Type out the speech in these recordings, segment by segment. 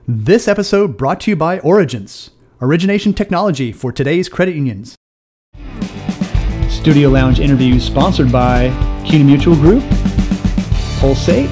This episode brought to you by Origence, origination technology for today's credit unions. Studio Lounge interview sponsored by CUNA Mutual Group, Pulsate,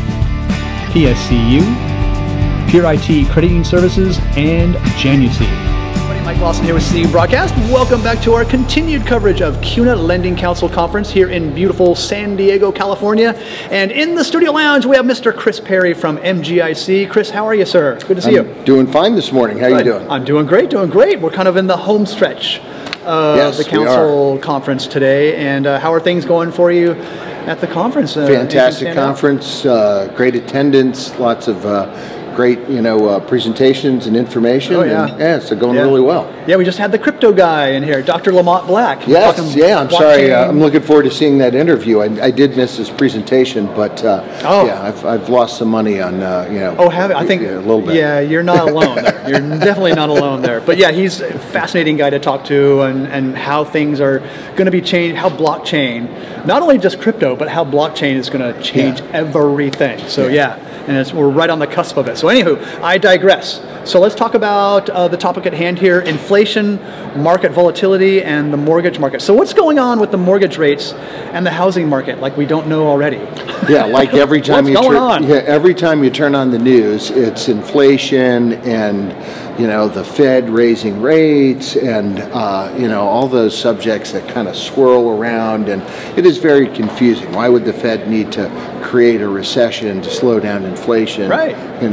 PSCU, Pure IT Credit Union Services, and Janucy. Mike Lawson here with CU Broadcast. Welcome back to our continued coverage of CUNA Lending Council Conference here in beautiful San Diego, California. And in the Studio Lounge, we have Mr. Chris Perry from MGIC. Chris, how are you, sir? It's good to see you. Doing fine this morning. How are you doing? I'm doing great, doing great. We're kind of in the home stretch of the council conference today. And how are things going for you at the conference? Fantastic conference, great attendance, lots of great, presentations and information. Oh, yeah. So going really well. Yeah, we just had the crypto guy in here, Dr. Lamont Black. Yes, I'm sorry. I'm looking forward to seeing that interview. I did miss his presentation, but I've lost some money on, Oh, have you? I think a little bit. Yeah, you're not alone there. You're definitely not alone there. But yeah, he's a fascinating guy to talk to, and how things are going to be changed, how blockchain, not only just crypto, but how blockchain is going to change everything. So and we're right on the cusp of it. So anywho, I digress. So let's talk about the topic at hand here, inflation, market volatility, and the mortgage market. So what's going on with the mortgage rates and the housing market like we don't know already? Yeah, like every time every time you turn on the news, it's inflation and the Fed raising rates and all those subjects that kind of swirl around, and it is very confusing. Why would the Fed need to create a recession to slow down inflation? Right.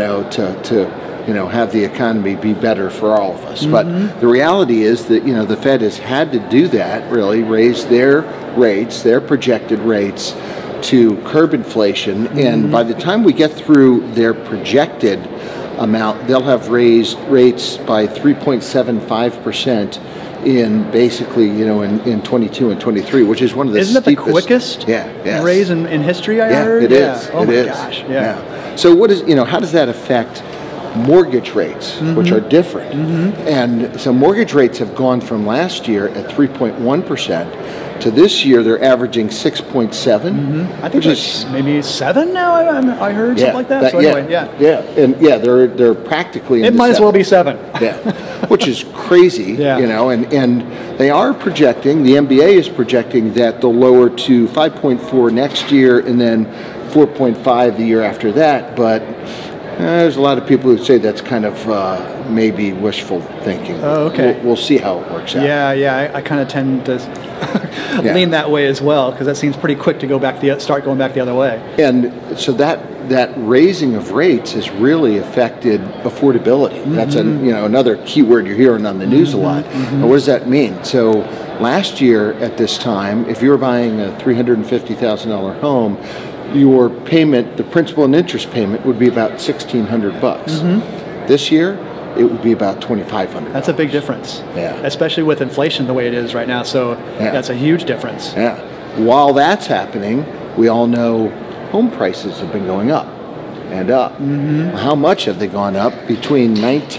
To have the economy be better for all of us. But the reality is that the Fed has had to do that, really raise their rates, their projected rates, to curb inflation. And by the time we get through their projected amount, they'll have raised rates by 3.75% in basically, in 22 and 23, which is one of the steepest. Isn't it the quickest raise in history, I heard? It is. Oh, my gosh. Yeah. So how does that affect mortgage rates, which are different? And so mortgage rates have gone from last year at 3.1% to this year they're averaging 6.7. I think it's maybe 7 now. I heard something like that. So anyway, they're practically. It might as well be 7. Yeah, which is crazy. And they are projecting. The MBA is projecting that they'll lower to 5.4 next year, and then 4.5 the year after that. But there's a lot of people who say that's kind of maybe wishful thinking. Oh, okay. We'll see how it works out. I kind of tend to lean that way as well, because that seems pretty quick to start going back the other way. And so that raising of rates has really affected affordability. That's another key word you're hearing on the news a lot. What does that mean? So last year at this time, if you were buying a $350,000 home, your payment, the principal and interest payment, would be about $1,600. This year, it would be about $2,500. That's a big difference. Yeah. Especially with inflation the way it is right now. So that's a huge difference. Yeah. While that's happening, we all know home prices have been going up and up. How much have they gone up? Between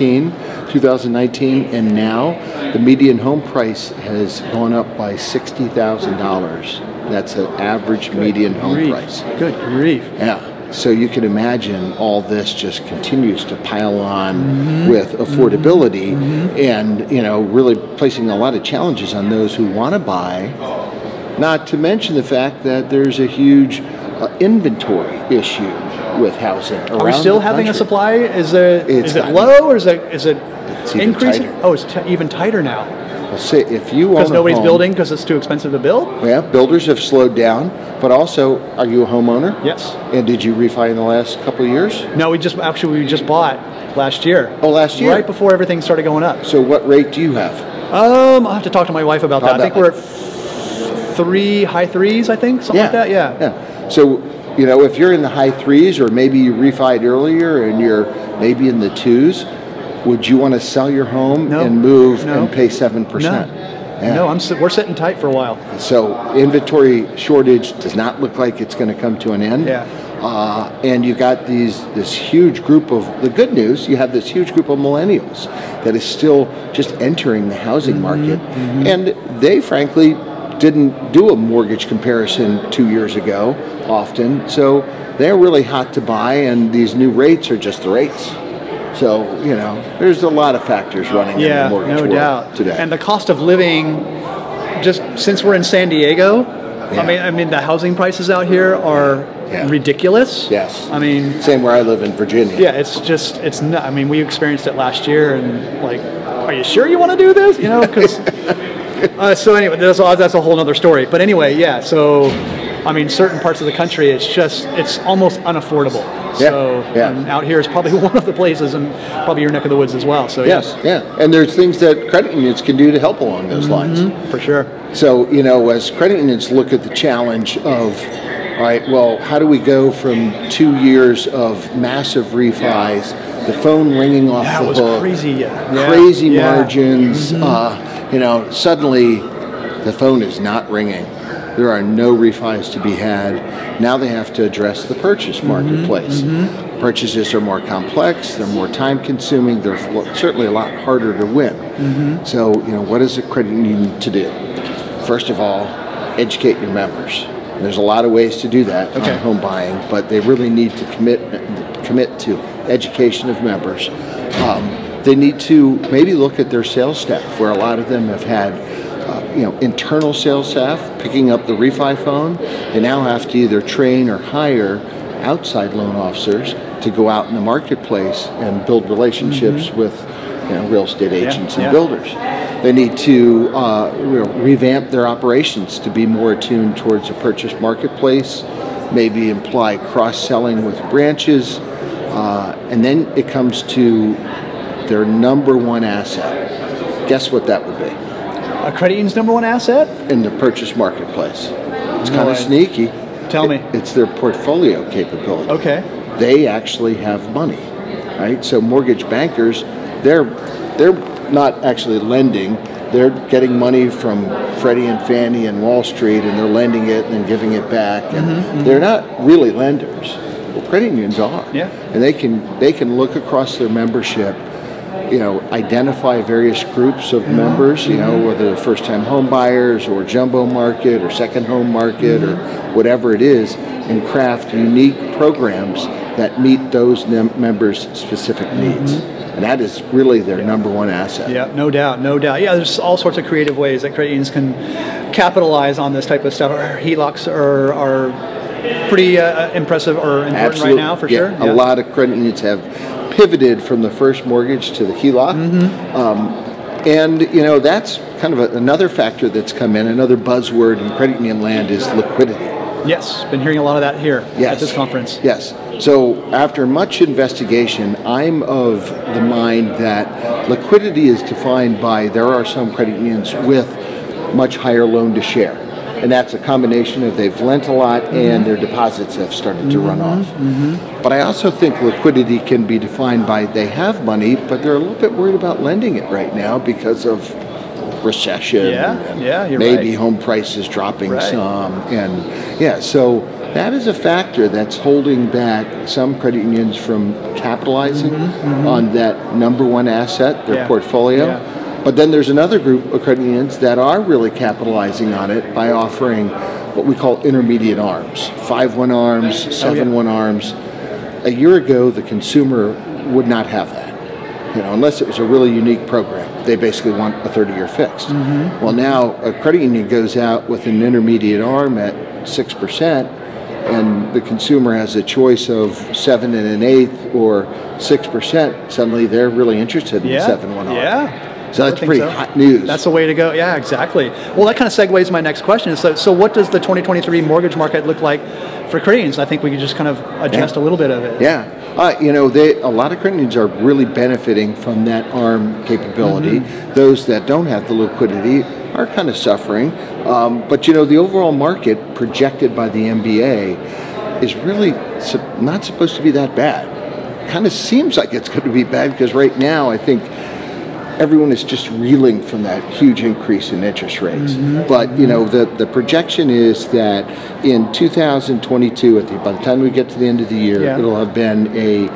2019 and now, the median home price has gone up by $60,000. That's an average median home price. Good grief. Yeah. So you can imagine all this just continues to pile on with affordability and, really placing a lot of challenges on those who want to buy, not to mention the fact that there's a huge inventory issue with housing around the country. Are we still having a supply? Is it low, or is it increasing? It's even tighter now. Say if you own because nobody's building because it's too expensive to build. Yeah, builders have slowed down. But also, are you a homeowner? Yes. And did you refi in the last couple of years? No, we just bought last year. Oh, last year, right before everything started going up. So what rate do you have? I'll have to talk to my wife about that. I think we're at high threes. I think something like that. Yeah. So if you're in the high threes, or maybe you refied earlier and you're maybe in the 2s. Would you want to sell your home and move and pay 7%? No, we're sitting tight for a while. So inventory shortage does not look like it's going to come to an end. And you got this huge group of, the good news, you have this huge group of millennials that is still just entering the housing market. And they frankly didn't do a mortgage comparison 2 years ago often. So they're really hot to buy, and these new rates are just the rates. So, there's a lot of factors running in the mortgage no world doubt. today. And the cost of living, just since we're in San Diego, I mean, the housing prices out here are ridiculous. Yes. I mean, same where I live in Virginia. Yeah, it's not. I mean, we experienced it last year, and like, are you sure you want to do this? Because so anyway, that's a whole other story. But anyway, so I mean, certain parts of the country, it's almost unaffordable. So and out here is probably one of the places, and probably your neck of the woods as well. So and there's things that credit unions can do to help along those lines. For sure. So as credit unions look at the challenge of, all right, well, how do we go from 2 years of massive refis, the phone ringing off the hook, it was crazy, crazy margins, suddenly the phone is not ringing. There are no refis to be had. Now they have to address the purchase marketplace. Purchases are more complex, they're more time consuming, they're certainly a lot harder to win. So, what is a credit union to do? First of all, educate your members. There's a lot of ways to do that on home buying, but they really need to commit to education of members. They need to maybe look at their sales staff, where a lot of them have had internal sales staff picking up the refi phone. They now have to either train or hire outside loan officers to go out in the marketplace and build relationships with real estate agents and builders. They need to revamp their operations to be more attuned towards the purchase marketplace, maybe imply cross-selling with branches, and then it comes to their number one asset. Guess what that would be? A credit union's number one asset? In the purchase marketplace. It's kind of sneaky. Tell me. It's their portfolio capability. Okay. They actually have money, right? So mortgage bankers, they're not actually lending. They're getting money from Freddie and Fannie and Wall Street, and they're lending it and then giving it back. And they're not really lenders. Well, credit unions are. Yeah. And they can look across their membership, identify various groups of members, whether they're first-time home buyers or jumbo market or second home market or whatever it is, and craft unique programs that meet those members' specific needs. And that is really their number one asset. Yeah, no doubt. Yeah, there's all sorts of creative ways that credit unions can capitalize on this type of stuff. HELOCs are pretty impressive or important right now, for sure. A lot of credit unions have pivoted from the first mortgage to the HELOC. And, that's kind of another factor that's come in. Another buzzword in credit union land is liquidity. Yes, been hearing a lot of that here at this conference. Yes. So after much investigation, I'm of the mind that liquidity is defined by there are some credit unions with much higher loan to share. And that's a combination of they've lent a lot and their deposits have started to run off. But I also think liquidity can be defined by they have money, but they're a little bit worried about lending it right now because of recession. You're maybe right. home prices dropping some. And so that is a factor that's holding back some credit unions from capitalizing on that number one asset, their portfolio. But then there's another group of credit unions that are really capitalizing on it by offering what we call intermediate arms, 5-1 arms, 7-1 arms. A year ago, the consumer would not have that, unless it was a really unique program. They basically want a 30-year fixed. Well, now a credit union goes out with an intermediate arm at 6%, and the consumer has a choice of 7 1/8 or 6%. Suddenly, they're really interested in the 7-1 arm. So that's pretty hot news. That's the way to go. Yeah, exactly. Well, that kind of segues my next question. So what does the 2023 mortgage market look like for credit unions? I think we could just kind of adjust a little bit of it. Yeah. A lot of credit unions are really benefiting from that ARM capability. Those that don't have the liquidity are kind of suffering. But, the overall market projected by the MBA is really not supposed to be that bad. Kind of seems like it's going to be bad because right now I think everyone is just reeling from that huge increase in interest rates. But, the projection is that in 2022, by the time we get to the end of the year, it'll have been a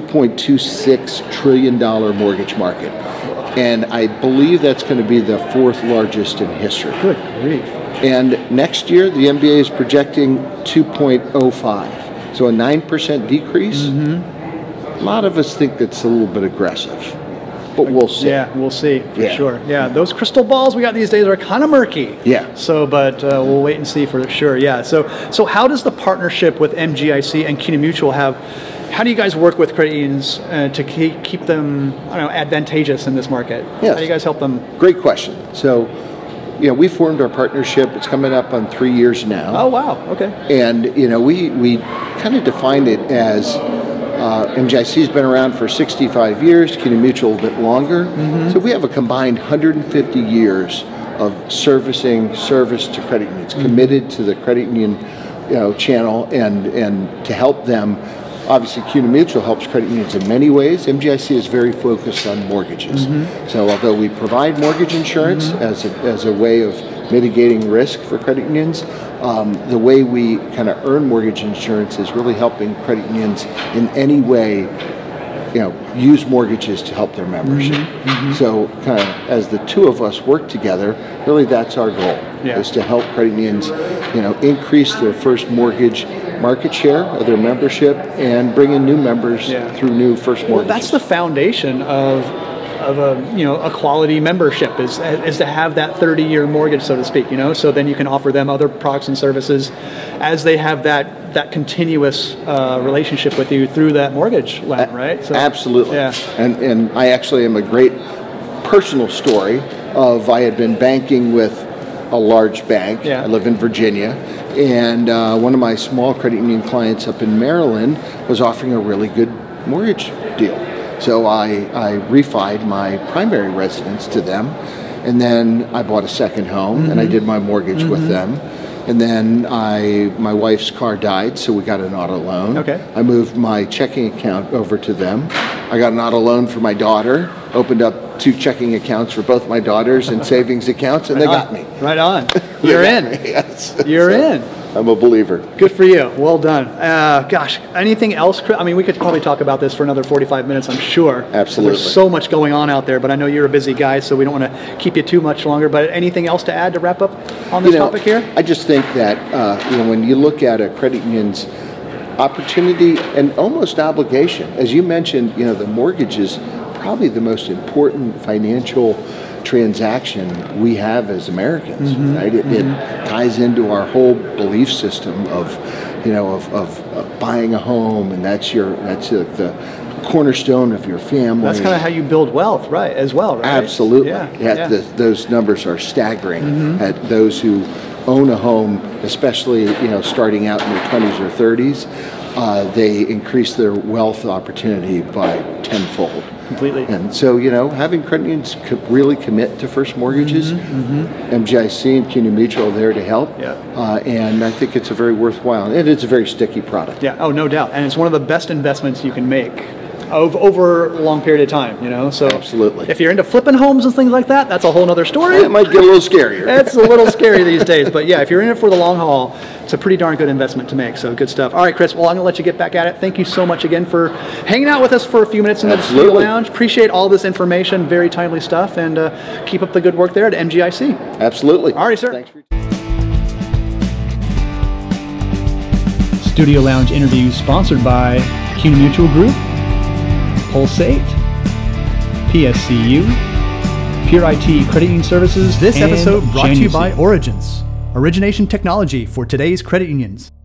$2.26 trillion mortgage market. And I believe that's going to be the fourth largest in history. Good grief. And next year, the MBA is projecting 2.05. So a 9% decrease. A lot of us think that's a little bit aggressive, but we'll see. Yeah, we'll see for Yeah. sure. Yeah, those crystal balls we got these days are kind of murky. Yeah. So, but we'll wait and see for sure. Yeah. So how does the partnership with MGIC and CUNA Mutual have? How do you guys work with credit unions to keep them, I don't know, advantageous in this market? Yes. How do you guys help them? Great question. So, we formed our partnership. It's coming up on 3 years now. Oh wow. Okay. And we kind of defined it as MGIC's been around for 65 years, CUNA Mutual a bit longer. So we have a combined 150 years of service to credit unions, committed to the credit union channel and to help them. Obviously, CUNA Mutual helps credit unions in many ways. MGIC is very focused on mortgages. So although we provide mortgage insurance as a way of mitigating risk for credit unions, the way we kind of earn mortgage insurance is really helping credit unions in any way, use mortgages to help their membership. So kind of as the two of us work together, really that's our goal, is to help credit unions, increase their first mortgage market share of their membership and bring in new members through new first mortgages. Well, that's the foundation of a quality membership is to have that 30-year mortgage, so to speak. So then you can offer them other products and services as they have that continuous relationship with you through that mortgage loan, right? So, absolutely. Yeah. And I actually am a great personal story of I had been banking with a large bank. Yeah. I live in Virginia. And one of my small credit union clients up in Maryland was offering a really good mortgage deal. So I refied my primary residence to them, and then I bought a second home, and I did my mortgage with them. And then my wife's car died, so we got an auto loan. Okay. I moved my checking account over to them. I got an auto loan for my daughter, opened up 2 checking accounts for both my daughters and savings accounts, and they got me. Right on. You're in. Yes. You're in. I'm a believer. Good for you. Well done. Gosh, anything else? I mean, we could probably talk about this for another 45 minutes, I'm sure. Absolutely. There's so much going on out there, but I know you're a busy guy, so we don't want to keep you too much longer. But anything else to add to wrap up on this topic here? I just think that when you look at a credit union's opportunity and almost obligation, as you mentioned, the mortgage is probably the most important financial transaction we have as Americans, right? It ties into our whole belief system of buying a home, and that's the cornerstone of your family. That's kind of how you build wealth, right? As well, right? Absolutely. Yeah. Those numbers are staggering. At those who own a home, especially starting out in their 20s or 30s, they increase their wealth opportunity by tenfold. Completely. And so, having credit unions really commit to first mortgages, MGIC and CUNA Mutual are there to help. Yeah. And I think it's a very worthwhile, and it's a very sticky product. Yeah. Oh, no doubt. And it's one of the best investments you can make over a long period of time, So Absolutely. if you're into flipping homes and things like that, that's a whole other story. It might get a little scarier. It's a little scary these days, but yeah, if you're in it for the long haul, it's a pretty darn good investment to make. So good stuff. All right, Chris. Well, I'm gonna let you get back at it. Thank you so much again for hanging out with us for a few minutes in the Studio Lounge. Appreciate all this information, very timely stuff, and keep up the good work there at MGIC. Absolutely. All right, sir. Thanks for Studio Lounge interview sponsored by CUNA Mutual Group, Pulsate, PSCU, Pure IT Credit Union Services. This episode brought to you by Origins, origination technology for today's credit unions.